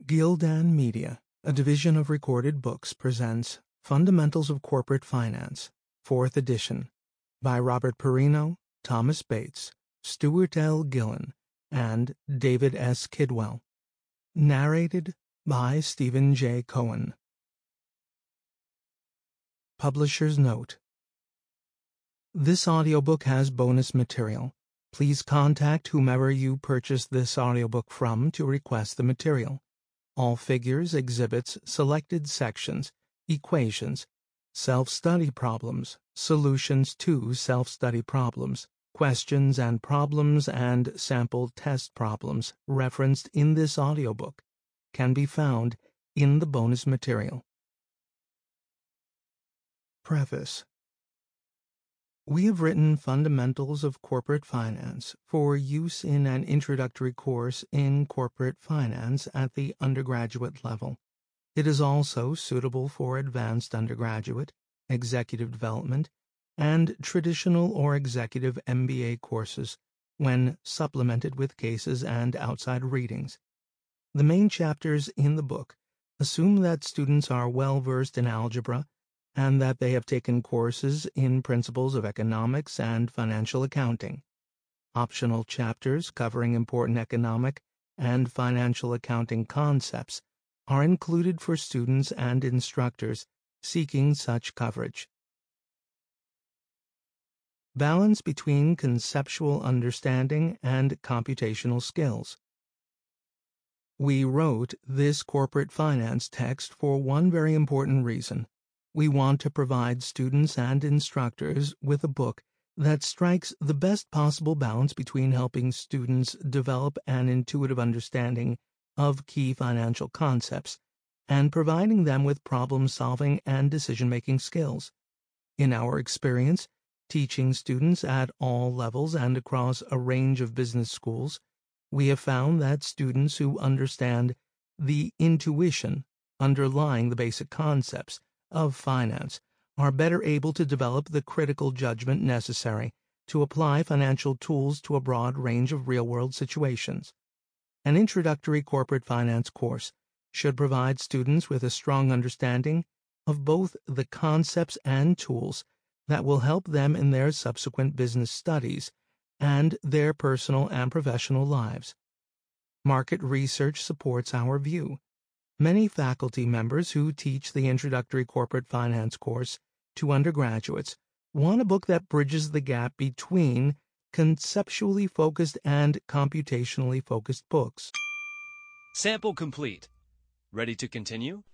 Gildan Media, a division of Recorded Books, presents Fundamentals of Corporate Finance, 4th edition, by Robert Perino, Thomas Bates, Stuart L. Gillen, and David S. Kidwell. Narrated by Stephen J. Cohen. Publisher's Note: This audiobook has bonus material. Please contact whomever you purchase this audiobook from to request the material. All figures, exhibits, selected sections, equations, self-study problems, solutions to self-study problems, questions and problems, and sample test problems referenced in this audiobook can be found in the bonus material. Preface. We have written Fundamentals of Corporate Finance for use in an introductory course in corporate finance at the undergraduate level. It is also suitable for advanced undergraduate, executive development, and traditional or executive MBA courses when supplemented with cases and outside readings. The main chapters in the book assume that students are well versed in algebra and that they have taken courses in principles of economics and financial accounting. Optional chapters covering important economic and financial accounting concepts are included for students and instructors seeking such coverage. Balance between conceptual understanding and computational skills. We wrote this corporate finance text for one very important reason. We want to provide students and instructors with a book that strikes the best possible balance between helping students develop an intuitive understanding of key financial concepts and providing them with problem-solving and decision-making skills. In our experience, teaching students at all levels and across a range of business schools, we have found that students who understand the intuition underlying the basic concepts of finance are better able to develop the critical judgment necessary to apply financial tools to a broad range of real-world situations. An introductory corporate finance course should provide students with a strong understanding of both the concepts and tools that will help them in their subsequent business studies and their personal and professional lives. Market research supports our view. Many faculty members who teach the introductory corporate finance course to undergraduates want a book that bridges the gap between conceptually focused and computationally focused books. Sample complete. Ready to continue?